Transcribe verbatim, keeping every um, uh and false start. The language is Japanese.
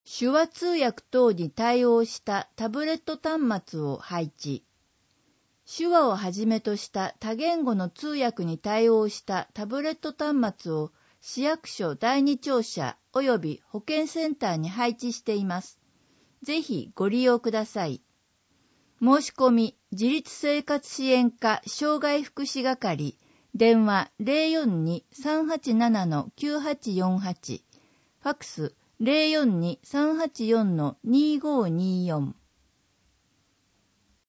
手話通訳等に対応したタブレット端末を配置。手話をはじめとした多言語の通訳に対応したタブレット端末を市役所第二庁舎及び保健センターに配置しています。ぜひご利用ください。申し込み、自立生活支援課障害福祉係、電話 ゼロよんに さんはちなな きゅうはちよんはち、ファクス ゼロよんに さんはちよん にごーにーよん。